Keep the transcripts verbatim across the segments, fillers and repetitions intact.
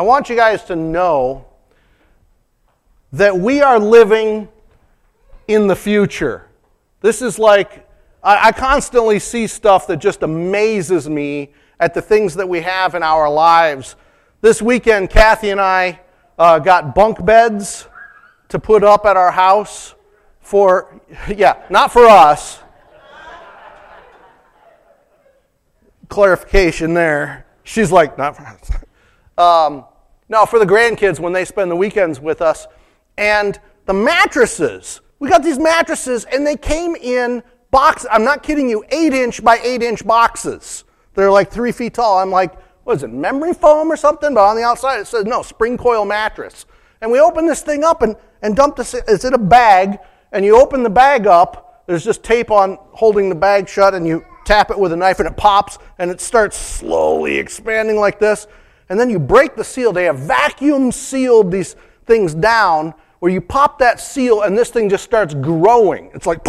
I want you guys to know that we are living in the future. This is like, I, I constantly see stuff that just amazes me at the things that we have in our lives. This weekend, Kathy and I uh, got bunk beds to put up at our house for, yeah, not for us. Clarification there. She's like, not for us. Um, no, for the grandkids when they spend the weekends with us. And the mattresses, we got these mattresses and they came in boxes. I'm not kidding you, eight inch by eight inch boxes. They're like three feet tall. I'm like, what is it, memory foam or something? But on the outside it says, no, spring coil mattress. And we open this thing up and, and dump this, it's in a bag, and you open the bag up, there's just tape on holding the bag shut, and you tap it with a knife and it pops, and it starts slowly expanding like this. And then you break the seal. They have vacuum sealed these things down where you pop that seal and this thing just starts growing. It's like,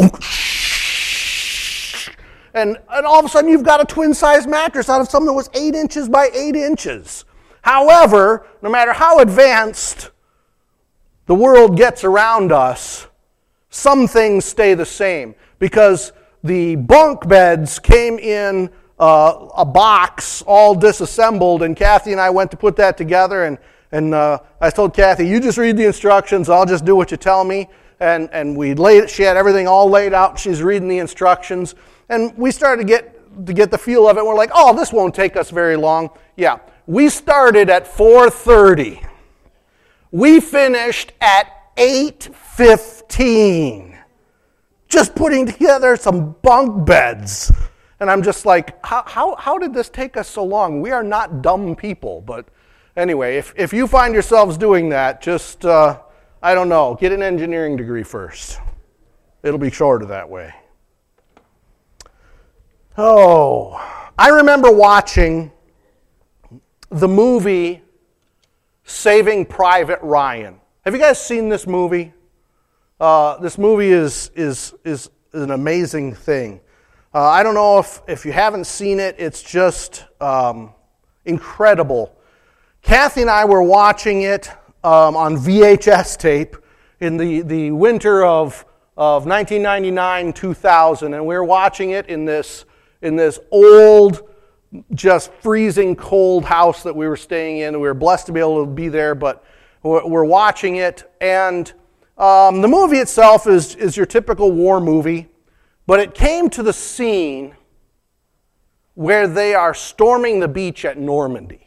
and, and all of a sudden you've got a twin-size mattress out of something that was eight inches by eight inches. However, no matter how advanced the world gets around us, some things stay the same, because the bunk beds came in uh, a box all disassembled, and Kathy and I went to put that together, and, and uh, I told Kathy, you just read the instructions, I'll just do what you tell me. And, and we laid it, she had everything all laid out, she's reading the instructions, and we started to get, to get the feel of it. We're like, oh, this won't take us very long. Yeah, we started at four thirty. We finished at eight fifteen. Just putting together some bunk beds. And I'm just like, how, how, how did this take us so long? We are not dumb people. But anyway, if, if you find yourselves doing that, just, uh, I don't know, get an engineering degree first. It'll be shorter that way. Oh, I remember watching the movie Saving Private Ryan. Have you guys seen this movie? Uh, this movie is is is an amazing thing. Uh, I don't know if, if you haven't seen it, it's just um, incredible. Kathy and I were watching it um, on V H S tape in the, the winter of, of nineteen ninety-nine two thousand, and we were watching it in this in this old, just freezing cold house that we were staying in. We were blessed to be able to be there, but we're, we're watching it, and Um, the movie itself is, is your typical war movie, but it came to the scene where they are storming the beach at Normandy.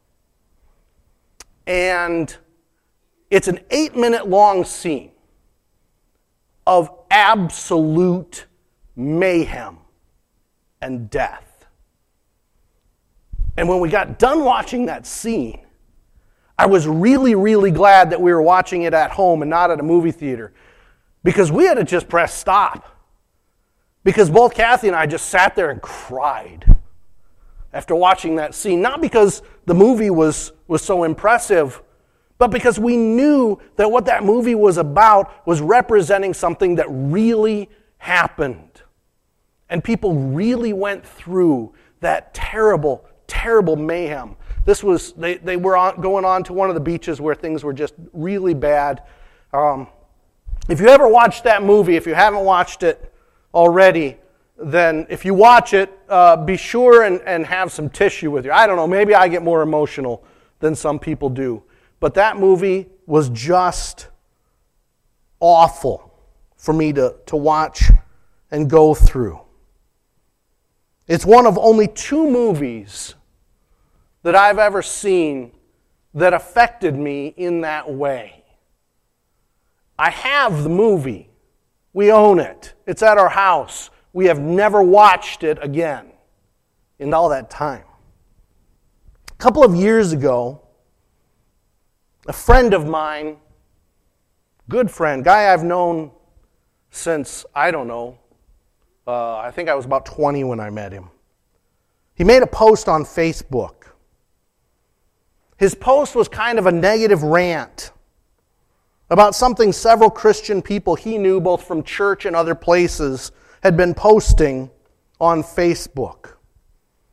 And it's an eight-minute long scene of absolute mayhem and death. And when we got done watching that scene, I was really, really glad that we were watching it at home and not at a movie theater, because we had to just press stop. Because both Kathy and I just sat there and cried after watching that scene. Not because the movie was, was so impressive, but because we knew that what that movie was about was representing something that really happened. And people really went through that terrible, terrible mayhem. This was, they, they were on, going on to one of the beaches where things were just really bad. Um, if you ever watched that movie, if you haven't watched it already, then if you watch it, uh, be sure and, and have some tissue with you. I don't know, maybe I get more emotional than some people do. But that movie was just awful for me to, to watch and go through. It's one of only two movies that I've ever seen that affected me in that way. I have the movie. We own it. It's at our house. We have never watched it again in all that time. A couple of years ago, a friend of mine, good friend, guy I've known since, I don't know, uh, I think I was about twenty when I met him. He made a post on Facebook. His post was kind of a negative rant about something several Christian people he knew, both from church and other places, had been posting on Facebook.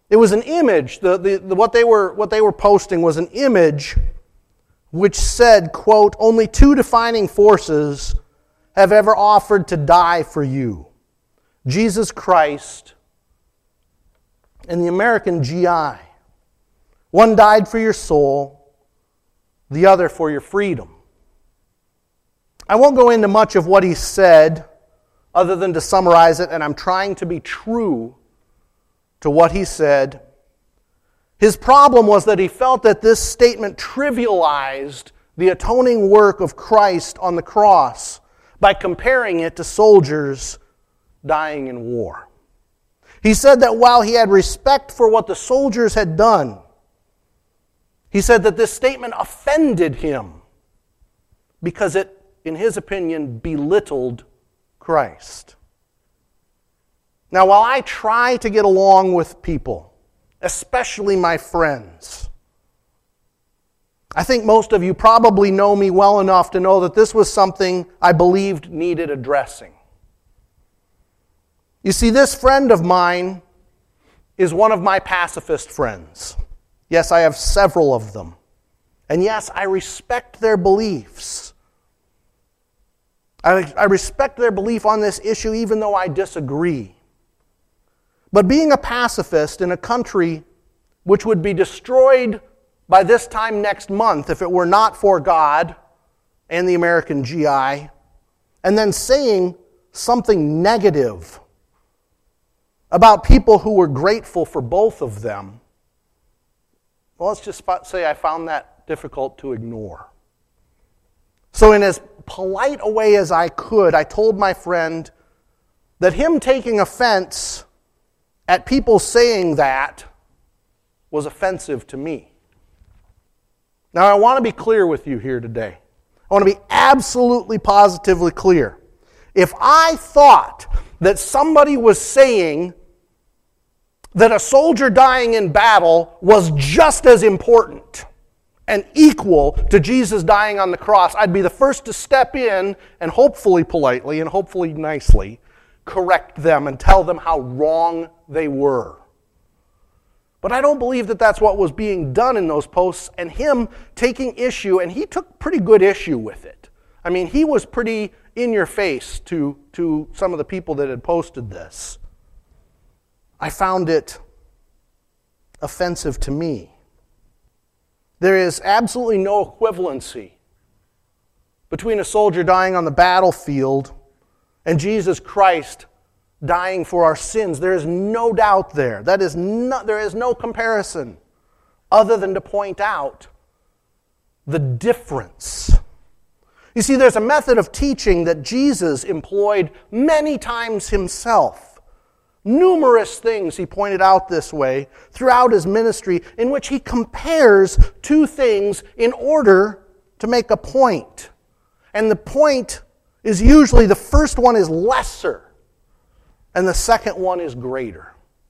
It was an image. The, the, the, what, they were, what they were posting was an image which said, quote, "Only two defining forces have ever offered to die for you. Jesus Christ and the American G I. One died for your soul, the other for your freedom." I won't go into much of what he said other than to summarize it, and I'm trying to be true to what he said. His problem was that he felt that this statement trivialized the atoning work of Christ on the cross by comparing it to soldiers dying in war. He said that while he had respect for what the soldiers had done, he said that this statement offended him because it, in his opinion, belittled Christ. Now, while I try to get along with people, especially my friends, I think most of you probably know me well enough to know that this was something I believed needed addressing. You see, this friend of mine is one of my pacifist friends. Yes, I have several of them. And yes, I respect their beliefs. I, I respect their belief on this issue even though I disagree. But being a pacifist in a country which would be destroyed by this time next month if it were not for God and the American G I, and then saying something negative about people who were grateful for both of them, well, let's just say I found that difficult to ignore. So in as polite a way as I could, I told my friend that him taking offense at people saying that was offensive to me. Now, I want to be clear with you here today. I want to be absolutely positively clear. If I thought that somebody was saying that a soldier dying in battle was just as important and equal to Jesus dying on the cross, I'd be the first to step in and hopefully politely and hopefully nicely correct them and tell them how wrong they were. But I don't believe that that's what was being done in those posts, and him taking issue, and he took pretty good issue with it. I mean, he was pretty in your face to, to some of the people that had posted this. I found it offensive to me. There is absolutely no equivalency between a soldier dying on the battlefield and Jesus Christ dying for our sins. There is no doubt there. That is no, there is no comparison other than to point out the difference. You see, there's a method of teaching that Jesus employed many times himself. Numerous things he pointed out this way throughout his ministry in which he compares two things in order to make a point. And the point is usually the first one is lesser and the second one is greater.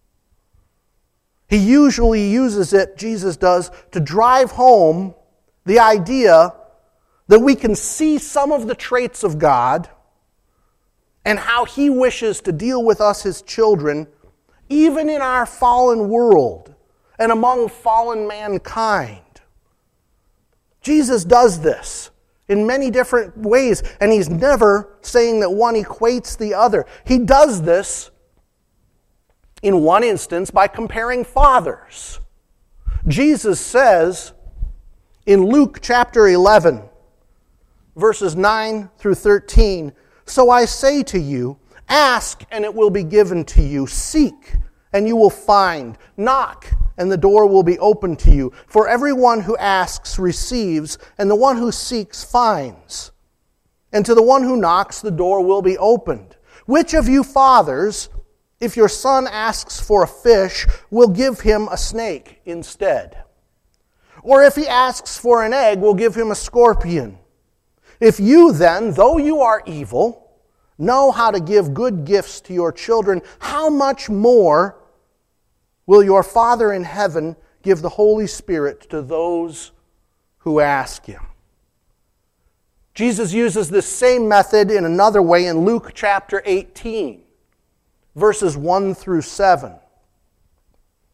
He usually uses it, Jesus does, to drive home the idea that we can see some of the traits of God and how he wishes to deal with us, his children, even in our fallen world and among fallen mankind. Jesus does this in many different ways, and he's never saying that one equates the other. He does this in one instance by comparing fathers. Jesus says in Luke chapter eleven, verses nine through thirteen, "So I say to you, ask and it will be given to you. Seek and you will find. Knock and the door will be opened to you. For everyone who asks receives, and the one who seeks finds. And to the one who knocks, the door will be opened. Which of you fathers, if your son asks for a fish, will give him a snake instead? Or if he asks for an egg, will give him a scorpion? If you then, though you are evil, know how to give good gifts to your children, how much more will your Father in heaven give the Holy Spirit to those who ask him?" Jesus uses this same method in another way in Luke chapter eighteen, verses one through seven.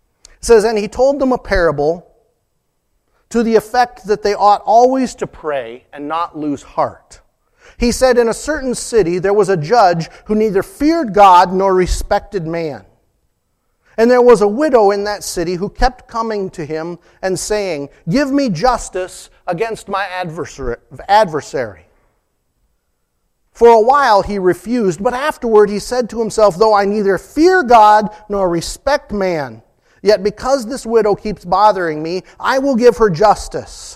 It says, and he told them a parable to the effect that they ought always to pray and not lose heart. He said, in a certain city there was a judge who neither feared God nor respected man. And there was a widow in that city who kept coming to him and saying, give me justice against my adversary. For a while he refused, but afterward he said to himself, though I neither fear God nor respect man, yet because this widow keeps bothering me, I will give her justice,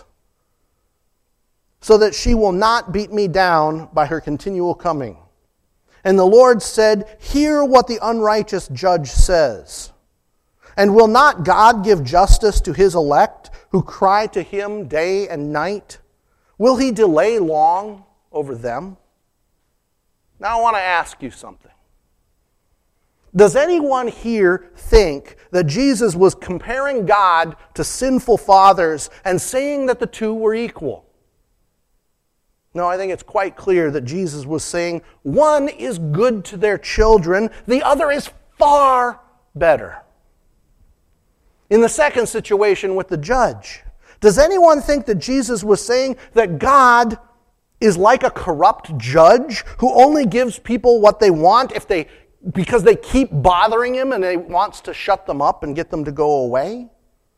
so that she will not beat me down by her continual coming. And the Lord said, hear what the unrighteous judge says. And will not God give justice to his elect, who cry to him day and night? Will he delay long over them? Now I want to ask you something. Does anyone here think that Jesus was comparing God to sinful fathers and saying that the two were equal? No, I think it's quite clear that Jesus was saying one is good to their children, the other is far better. In the second situation with the judge, does anyone think that Jesus was saying that God is like a corrupt judge who only gives people what they want if they because they keep bothering him and he wants to shut them up and get them to go away?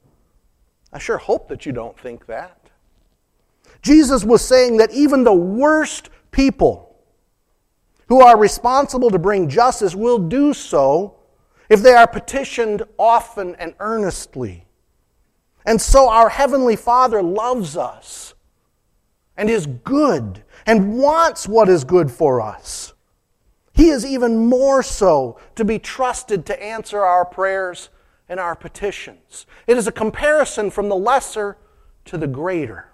I sure hope that you don't think that. Jesus was saying that even the worst people who are responsible to bring justice will do so if they are petitioned often and earnestly. And so our Heavenly Father loves us and is good and wants what is good for us. He is even more so to be trusted to answer our prayers and our petitions. It is a comparison from the lesser to the greater.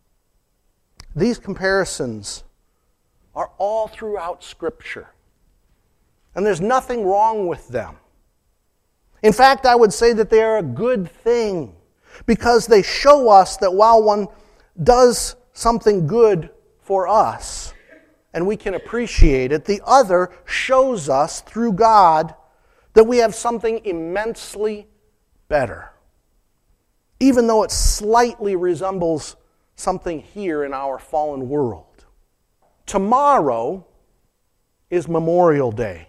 These comparisons are all throughout Scripture, and there's nothing wrong with them. In fact, I would say that they are a good thing because they show us that while one does something good for us and we can appreciate it, the other shows us through God that we have something immensely better, even though it slightly resembles something here in our fallen world. Tomorrow is Memorial Day.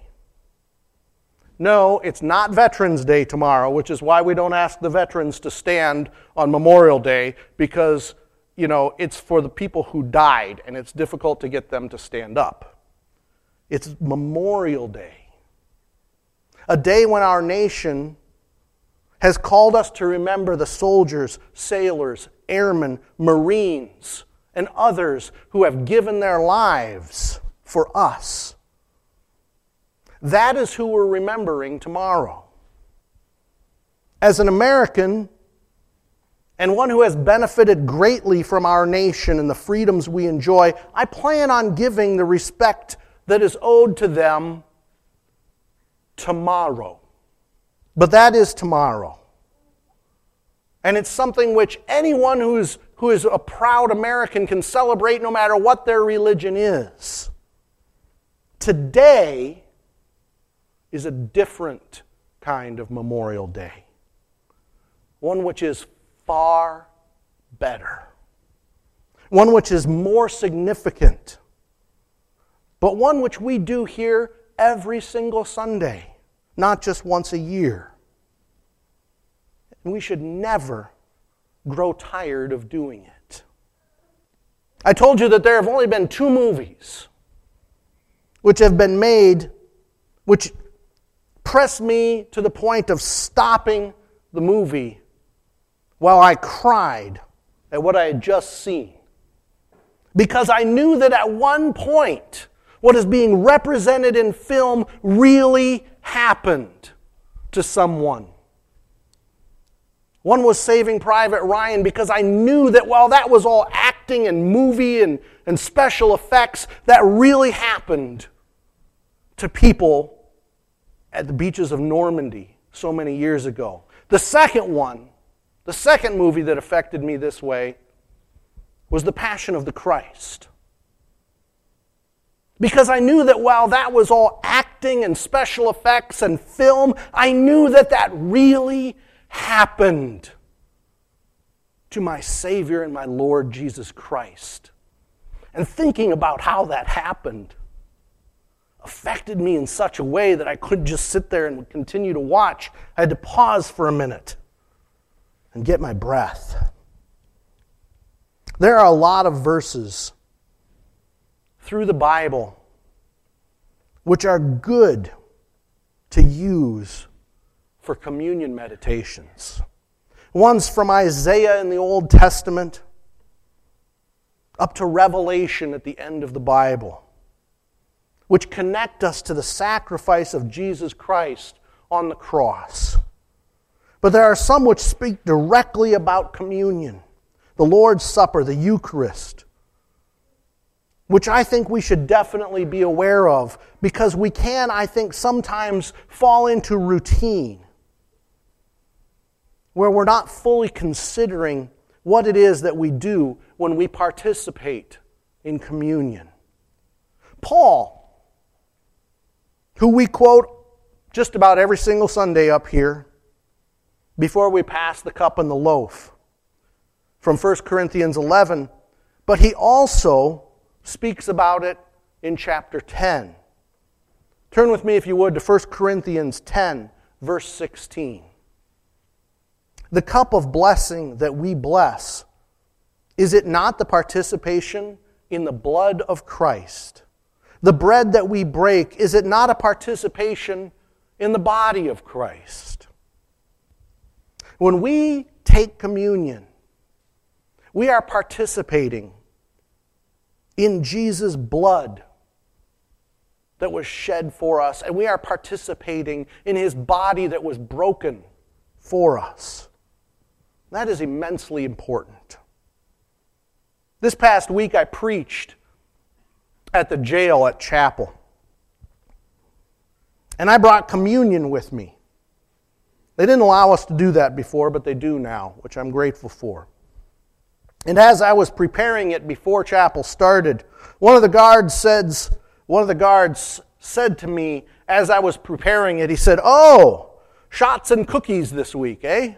No, it's not Veterans Day tomorrow, which is why we don't ask the veterans to stand on Memorial Day, because, you know, it's for the people who died, and it's difficult to get them to stand up. It's Memorial Day, a day when our nation has called us to remember the soldiers, sailors, airmen, Marines, and others who have given their lives for us. That is who we're remembering tomorrow. As an American, and one who has benefited greatly from our nation and the freedoms we enjoy, I plan on giving the respect that is owed to them tomorrow. But that is tomorrow. And it's something which anyone who is, who is a proud American can celebrate no matter what their religion is. Today is a different kind of Memorial Day. One which is far better. One which is more significant. But one which we do here every single Sunday, not just once a year. And we should never grow tired of doing it. I told you that there have only been two movies which have been made, which pressed me to the point of stopping the movie while I cried at what I had just seen. Because I knew that at one point, what is being represented in film really happened to someone. One was Saving Private Ryan, because I knew that while that was all acting and movie and, and special effects, that really happened to people at the beaches of Normandy so many years ago. The second one, the second movie that affected me this way, was The Passion of the Christ. Because I knew that while that was all acting and special effects and film, I knew that that really happened to my Savior and my Lord Jesus Christ. And thinking about how that happened affected me in such a way that I couldn't just sit there and continue to watch. I had to pause for a minute and get my breath. There are a lot of verses through the Bible which are good to use for communion meditations. One's from Isaiah in the Old Testament up to Revelation at the end of the Bible, which connect us to the sacrifice of Jesus Christ on the cross. But there are some which speak directly about communion, the Lord's Supper, the Eucharist, which I think we should definitely be aware of, because we can, I think, sometimes fall into routine where we're not fully considering what it is that we do when we participate in communion. Paul, who we quote just about every single Sunday up here before we pass the cup and the loaf, from First Corinthians eleven, but he also speaks about it in chapter ten. Turn with me, if you would, to First Corinthians ten, verse sixteen. The cup of blessing that we bless, is it not the participation in the blood of Christ? The bread that we break, is it not a participation in the body of Christ? When we take communion, we are participating in Jesus' blood that was shed for us, and we are participating in His body that was broken for us. That is immensely important. This past week I preached at the jail at Chapel. And I brought communion with me. They didn't allow us to do that before, but they do now, which I'm grateful for. And as I was preparing it before chapel started, one of the guards says, one of the guards said to me as I was preparing it, he said, "Oh, shots and cookies this week, eh?"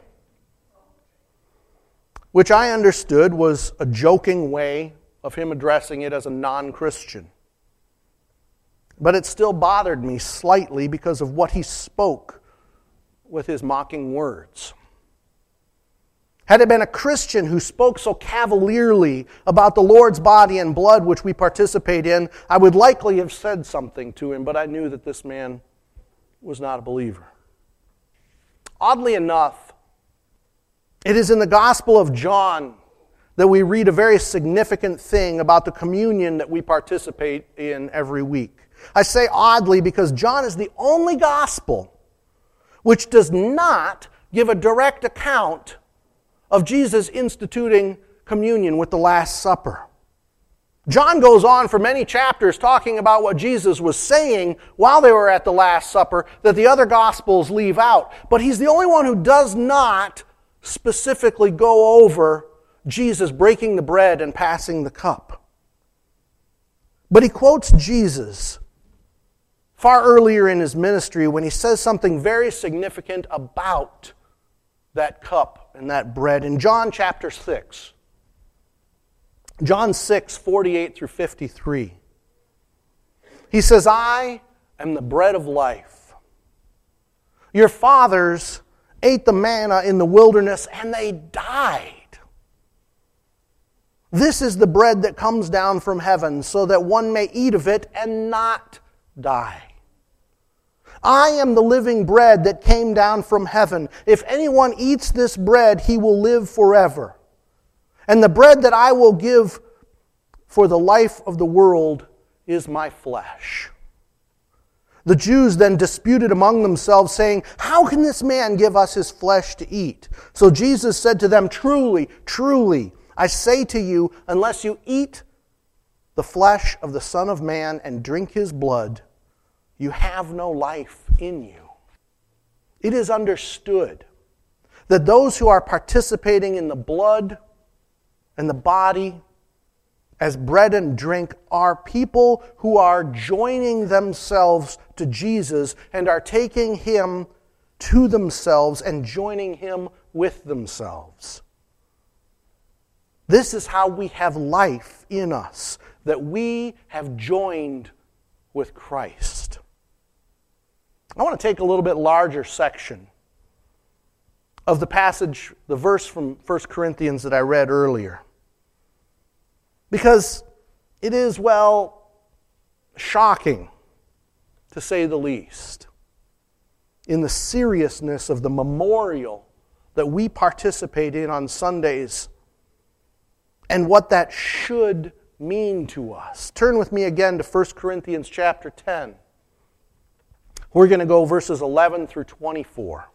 Which I understood was a joking way of him addressing it as a non-Christian. But it still bothered me slightly because of what he spoke with his mocking words. Had it been a Christian who spoke so cavalierly about the Lord's body and blood which we participate in, I would likely have said something to him, but I knew that this man was not a believer. Oddly enough, it is in the Gospel of John that we read a very significant thing about the communion that we participate in every week. I say oddly because John is the only gospel which does not give a direct account of Jesus instituting communion with the Last Supper. John goes on for many chapters talking about what Jesus was saying while they were at the Last Supper that the other Gospels leave out. But he's the only one who does not specifically go over Jesus breaking the bread and passing the cup. But he quotes Jesus far earlier in his ministry when he says something very significant about that cup and that bread. In John chapter six, John six, forty-eight through fifty-three, he says, "I am the bread of life. Your fathers ate the manna in the wilderness and they died. This is the bread that comes down from heaven so that one may eat of it and not die. I am the living bread that came down from heaven. If anyone eats this bread, he will live forever. And the bread that I will give for the life of the world is my flesh." The Jews then disputed among themselves, saying, "How can this man give us his flesh to eat?" So Jesus said to them, "Truly, truly, I say to you, unless you eat the flesh of the Son of Man and drink his blood, you have no life in you." It is understood that those who are participating in the blood and the body as bread and drink are people who are joining themselves to Jesus and are taking him to themselves and joining Him with themselves. This is how we have life in us, that we have joined with Christ. I want to take a little bit larger section of the passage, the verse from First Corinthians that I read earlier. Because it is, well, shocking, to say the least, in the seriousness of the memorial that we participate in on Sundays and what that should mean to us. Turn with me again to First Corinthians chapter ten. We're going to go verses eleven through twenty-four.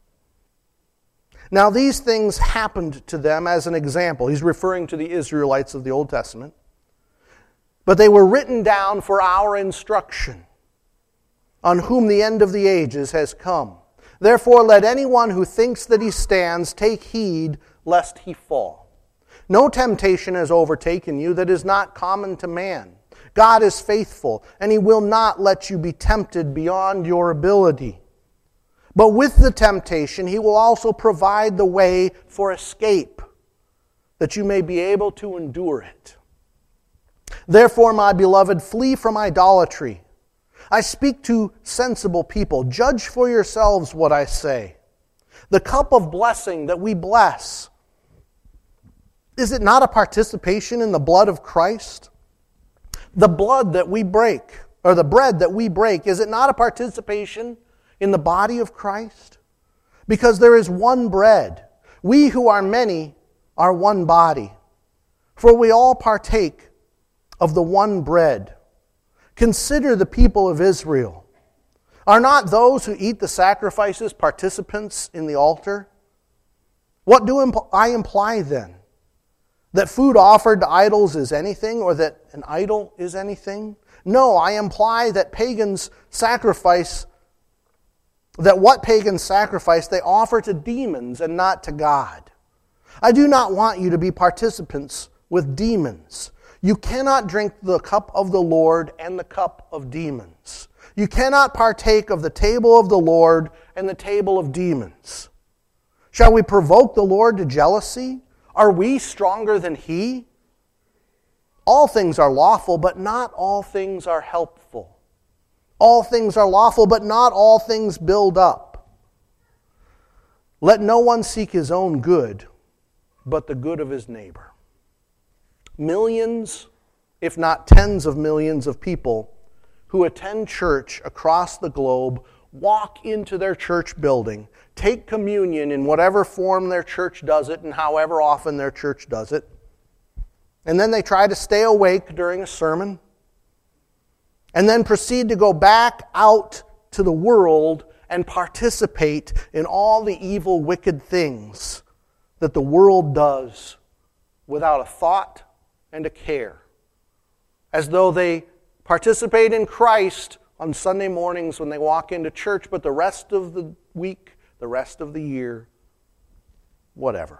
Now these things happened to them as an example. He's referring to the Israelites of the Old Testament. But they were written down for our instruction, on whom the end of the ages has come. Therefore let anyone who thinks that he stands take heed lest he fall. No temptation has overtaken you that is not common to man. God is faithful, and He will not let you be tempted beyond your ability. But with the temptation, He will also provide the way for escape, that you may be able to endure it. Therefore, my beloved, flee from idolatry. I speak to sensible people. Judge for yourselves what I say. The cup of blessing that we bless, is it not a participation in the blood of Christ? The blood that we break, or the bread that we break, is it not a participation in the body of Christ? Because there is one bread. We who are many are one body. For we all partake of the one bread. Consider the people of Israel. Are not those who eat the sacrifices participants in the altar? What do I imply then? That food offered to idols is anything, or that an idol is anything? No, I imply that pagans sacrifice, that what pagans sacrifice they offer to demons and not to God. I do not want you to be participants with demons. You cannot drink the cup of the Lord and the cup of demons. You cannot partake of the table of the Lord and the table of demons. Shall we provoke the Lord to jealousy? Are we stronger than He? All things are lawful, but not all things are helpful. All things are lawful, but not all things build up. Let no one seek his own good, but the good of his neighbor. Millions, if not tens of millions of people who attend church across the globe walk into their church building, take communion in whatever form their church does it and however often their church does it, and then they try to stay awake during a sermon, and then proceed to go back out to the world and participate in all the evil, wicked things that the world does without a thought and a care, as though they participate in Christ on Sunday mornings when they walk into church, but the rest of the week, the rest of the year, whatever.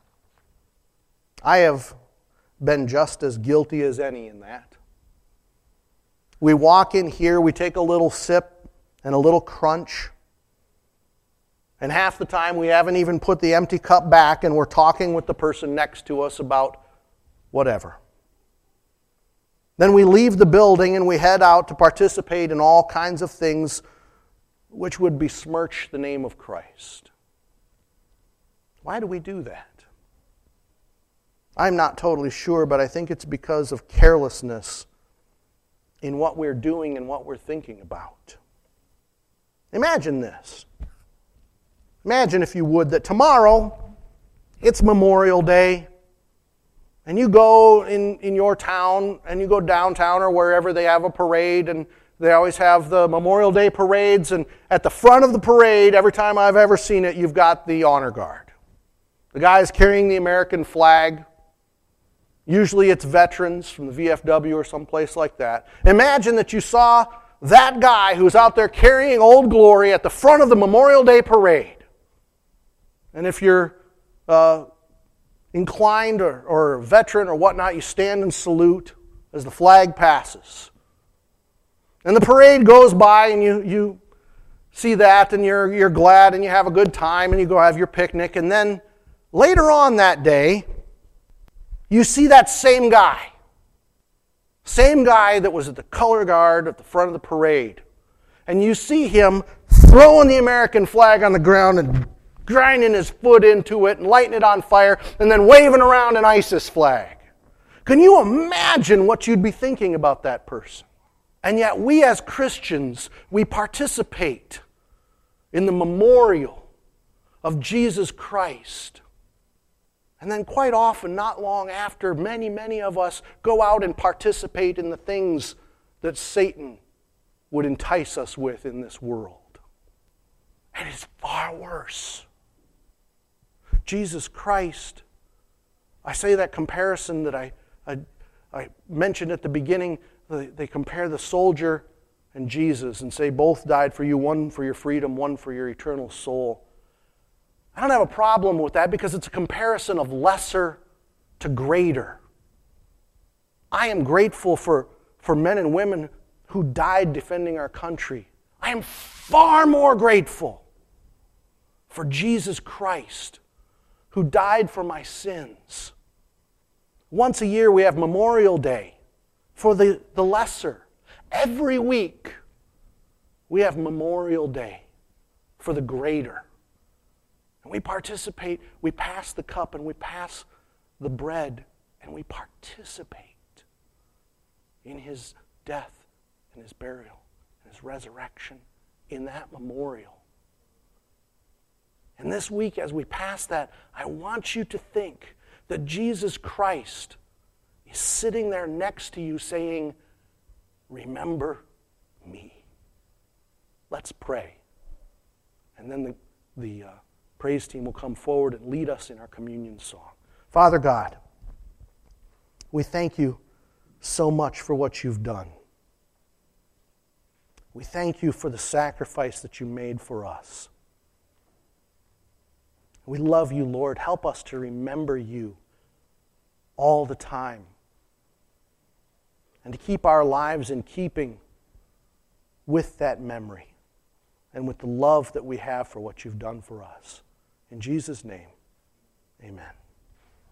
I have been just as guilty as any in that. We walk in here, we take a little sip and a little crunch, and half the time we haven't even put the empty cup back and we're talking with the person next to us about whatever. Then we leave the building and we head out to participate in all kinds of things which would besmirch the name of Christ. Why do we do that? I'm not totally sure, but I think it's because of carelessness in what we're doing and what we're thinking about. Imagine this. Imagine, if you would, that tomorrow it's Memorial Day, and you go in, in your town, and you go downtown or wherever they have a parade, and they always have the Memorial Day parades, and at the front of the parade, every time I've ever seen it, you've got the honor guard. The guys carrying the American flag. Usually it's veterans from the V F W or someplace like that. Imagine that you saw that guy who's out there carrying Old Glory at the front of the Memorial Day parade. And if you're uh, inclined or, or a veteran or whatnot, you stand and salute as the flag passes. And the parade goes by and you, you, see that and you're, you're glad and you have a good time and you go have your picnic. And then later on that day, you see that same guy. Same guy that was at the color guard at the front of the parade. And you see him throwing the American flag on the ground and grinding his foot into it and lighting it on fire and then waving around an ISIS flag. Can you imagine what you'd be thinking about that person? And yet we as Christians, we participate in the memorial of Jesus Christ. And then quite often, not long after, many, many of us go out and participate in the things that Satan would entice us with in this world. And it's far worse. Jesus Christ, I say that comparison that I, I, I mentioned at the beginning, they, they compare the soldier and Jesus and say both died for you, one for your freedom, one for your eternal soul. I don't have a problem with that because it's a comparison of lesser to greater. I am grateful for, for men and women who died defending our country. I am far more grateful for Jesus Christ, who died for my sins. Once a year we have Memorial Day for the, the lesser. Every week we have Memorial Day for the greater. And we participate, we pass the cup and we pass the bread and we participate in His death and His burial and His resurrection in that memorial. And this week as we pass that, I want you to think that Jesus Christ is sitting there next to you saying, remember me. Let's pray. And then the, the uh, praise team will come forward and lead us in our communion song. Father God, we thank you so much for what you've done. We thank you for the sacrifice that you made for us. We love you, Lord. Help us to remember you all the time and to keep our lives in keeping with that memory and with the love that we have for what you've done for us. In Jesus' name, amen.